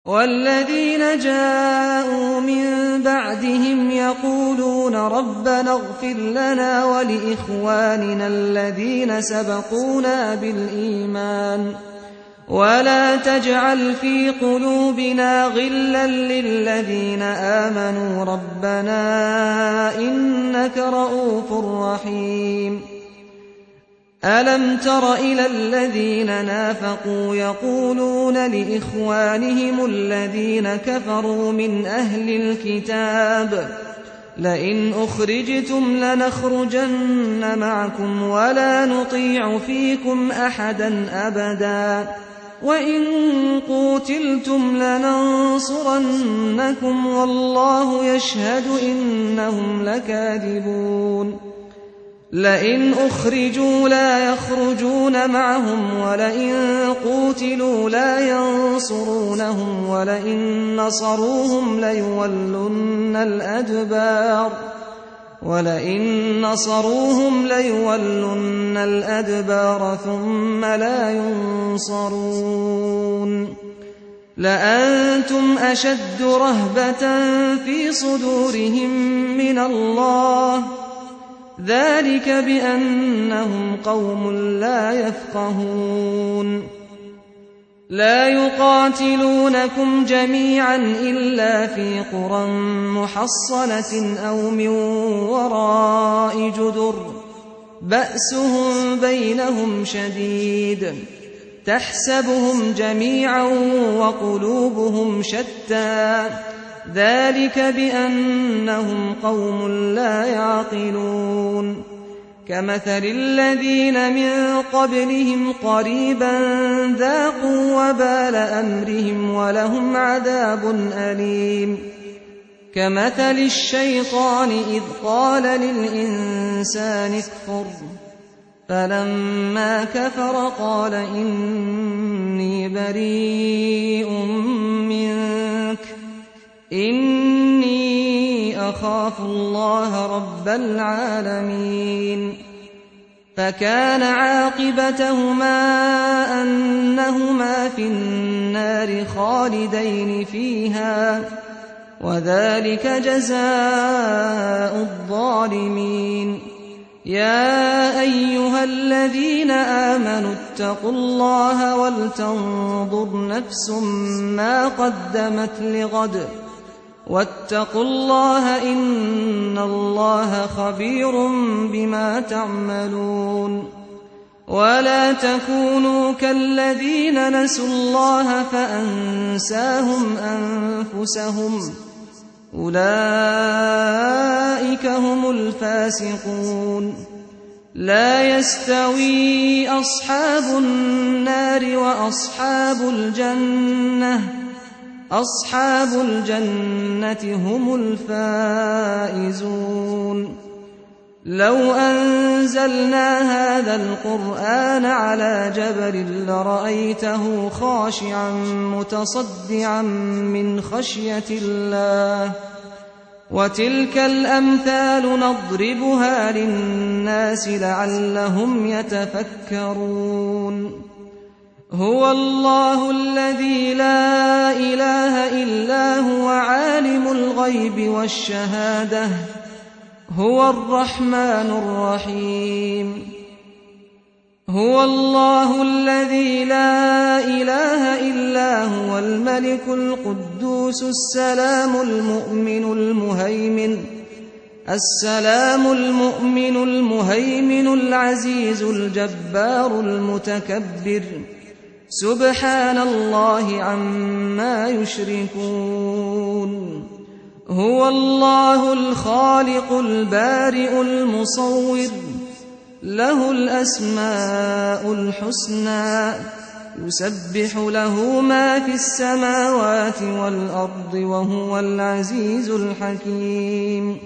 والذين جاءوا من بعدهم يقولون ربنا اغفر لنا ولإخواننا الذين سبقونا بالإيمان ولا تجعل في قلوبنا غلا للذين آمنوا ربنا إنك رؤوف رحيم. ألم تر إلى الذين نافقوا يقولون لإخوانهم الذين كفروا من أهل الكتاب لئن أخرجتم لنخرجن معكم ولا نطيع فيكم أحدا أبدا وإن قوتلتم لننصرنكم والله يشهد إنهم لكاذبون. لئن أخرجوا لا يخرجون معهم ولئن قوتلوا لا ينصرونهم ولئن نصروهم ليولن الأدبار ثم لا ينصرون. لأنتم أشد رهبة في صدورهم من الله ذلك بأنهم قوم لا يفقهون. لا يقاتلونكم جميعا إلا في قرى محصنة أو من وراء جدر بأسهم بينهم شديد تحسبهم جميعا وقلوبهم شتى ذلك بأنهم قوم لا يعقلون. كمثل الذين من قبلهم قريبا ذاقوا وبال أمرهم ولهم عذاب أليم. كمثل الشيطان إذ قال للإنسان اكفر فلما كفر قال إني بريء منك إني أخاف الله رب العالمين. فكان عاقبتهما أنهما في النار خالدين فيها وذلك جزاء الظالمين. يا أيها الذين آمنوا اتقوا الله ولتنظر نفس ما قدمت لغد واتقوا الله إن الله خبير بما تعملون. ولا تكونوا كالذين نسوا الله فأنساهم أنفسهم أولئك هم الفاسقون. لا يستوي أصحاب النار وأصحاب الجنة أصحاب الجنة هم الفائزون. لو أنزلنا هذا القرآن على جبل لرأيته خاشعا متصدعا من خشية الله وتلك الأمثال نضربها للناس لعلهم يتفكرون. هو الله الذي لا إله إلا هو عالم الغيب والشهادة هو الرحمن الرحيم. هو الله الذي لا إله إلا هو الملك القدوس السلام المؤمن المهيمن العزيز الجبار المتكبر سبحان الله عما يشركون. هو الله الخالق البارئ المصور له الأسماء الحسنى يسبح له ما في السماوات والأرض وهو العزيز الحكيم.